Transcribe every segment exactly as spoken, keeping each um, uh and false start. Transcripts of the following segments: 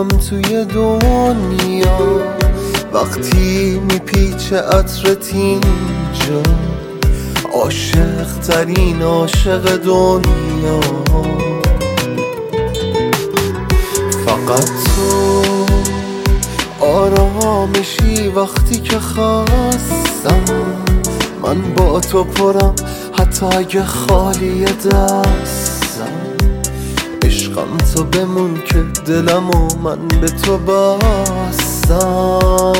میمونم توی دنیا وقتی میپیچه عطرت اینجا، عاشق ترین عاشق دنیا. فقط تو آرامشی وقتی که خستم، من با تو پرم حتی اگه خالی دستم. عشقم تو بمون که دلمو من به تو بستم.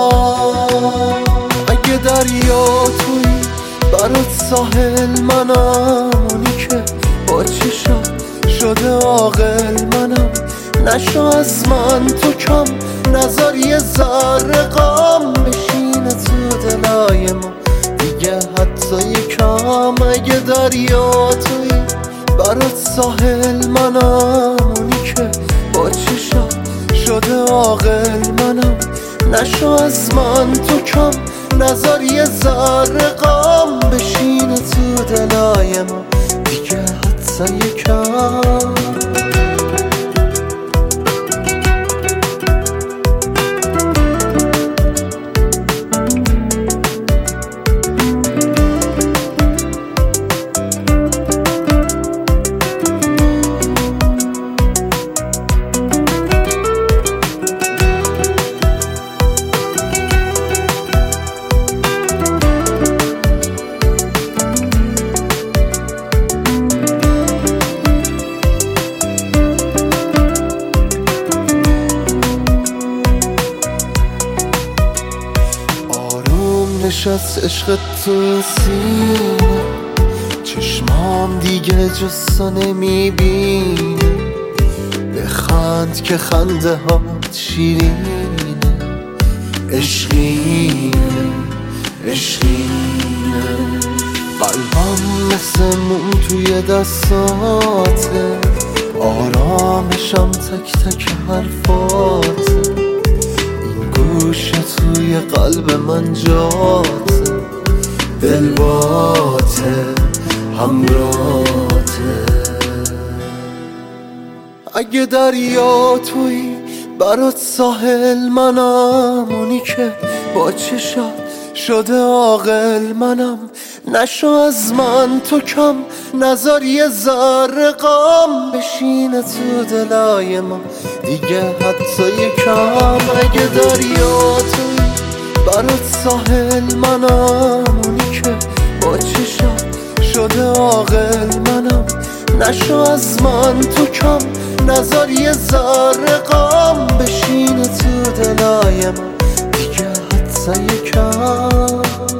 اگه دریا توی برات ساحل منم، اونی که با چشم شده عاقل منم. نشو از من تو کم، نذار یه ذره غم بشینه تو دلای ما دیگه حتی یکم. اگه دریا توی برات ساحل منم، اونی که با چشم شده عاقل منم. نشو از من تو کم، نذار یه ذره غم بشینه تو دلای ما دیگه حتی یکم. نشست عشقت تو این سینه، چشمام دیگه جسا نمیبینه. بخند که خنده هات شیرینه، عشقینه عشقینه. قلبم مثل موم توی دستاته، آرامشم تک تک حرفاته. گوشه توی قلب من جاته، دل باته همراته. اگه دریا توی برات ساحل منم، اونی که با چشم شده عاقل منم. نشو از من تو کم، نذار یه ذره غم بشینه تو دلای ما دیگه حتی یکم. اگه دریا توی برات ساحل منم، اونی که با چشم شده عاقل منم. نشو از من تو کم، نذار یه ذره غم بشینه تو دلای ما دیگه حتی یکم.